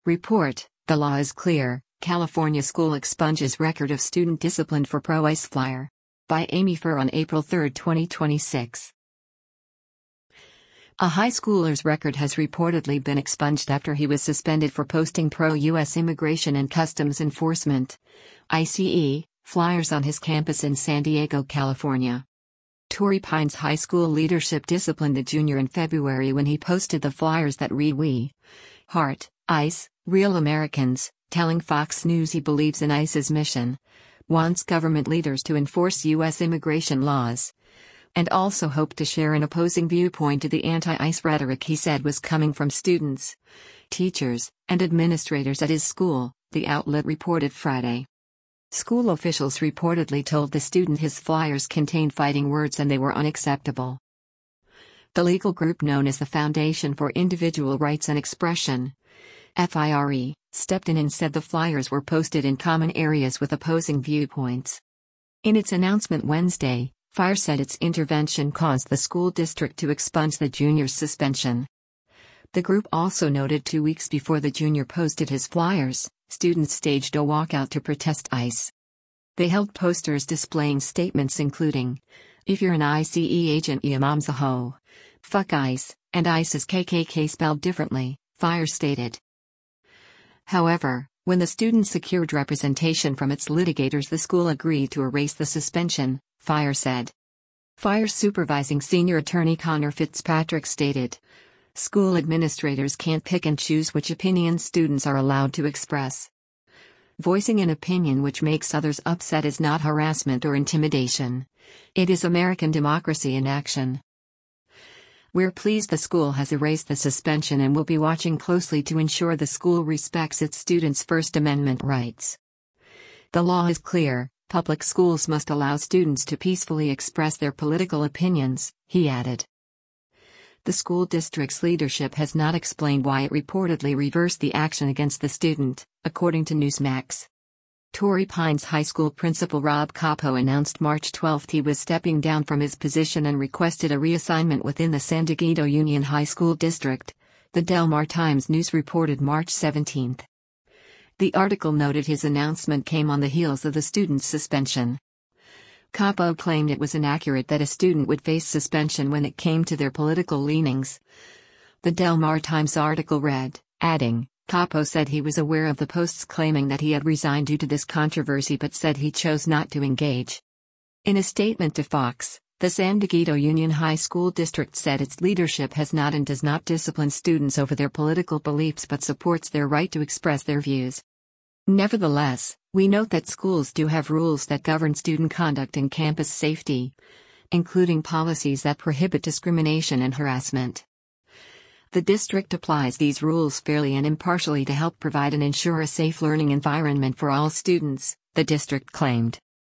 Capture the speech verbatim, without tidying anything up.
Report: The law is clear. California school expunges record of student disciplined for pro-ICE flyer. By Amy Furr on April third, twenty twenty-six. A high schooler's record has reportedly been expunged after he was suspended for posting pro-U S Immigration and Customs Enforcement (ICE) flyers on his campus in San Diego, California. Torrey Pines High School leadership disciplined the junior in February when he posted the flyers that read "We Heart ICE, Real Americans," telling Fox News he believes in ICE's mission, wants government leaders to enforce U S immigration laws, and also hoped to share an opposing viewpoint to the anti-ICE rhetoric he said was coming from students, teachers, and administrators at his school, the outlet reported Friday. School officials reportedly told the student his flyers contained fighting words and they were unacceptable. The legal group known as the Foundation for Individual Rights and Expression, FIRE, stepped in and said the flyers were posted in common areas with opposing viewpoints. In its announcement Wednesday, FIRE said its intervention caused the school district to expunge the junior's suspension. The group also noted two weeks before the junior posted his flyers, students staged a walkout to protest ICE. They held posters displaying statements including, "If you're an ICE agent, your mom's a hoe," "Fuck ICE," and "ICE is K K K spelled differently," FIRE stated. However, when the student secured representation from its litigators, the school agreed to erase the suspension, FIRE said. FIRE supervising senior attorney Connor Fitzpatrick stated, "School administrators can't pick and choose which opinions students are allowed to express. Voicing an opinion which makes others upset is not harassment or intimidation. It is American democracy in action. We're pleased the school has erased the suspension and will be watching closely to ensure the school respects its students' First Amendment rights. The law is clear, public schools must allow students to peacefully express their political opinions," he added. The school district's leadership has not explained why it reportedly reversed the action against the student, according to Newsmax. Torrey Pines High School principal Rob Capo announced March twelfth he was stepping down from his position and requested a reassignment within the San Diego Union High School District, the Del Mar Times News reported March seventeenth. The article noted his announcement came on the heels of the student's suspension. Capo claimed it was inaccurate that a student would face suspension when it came to their political leanings. The Del Mar Times article read, adding, Capo said he was aware of the posts claiming that he had resigned due to this controversy but said he chose not to engage. In a statement to Fox, the San Diego Union High School District said its leadership has not and does not discipline students over their political beliefs but supports their right to express their views. Nevertheless, we note that schools do have rules that govern student conduct and campus safety, including policies that prohibit discrimination and harassment. The district applies these rules fairly and impartially to help provide and ensure a safe learning environment for all students, the district claimed.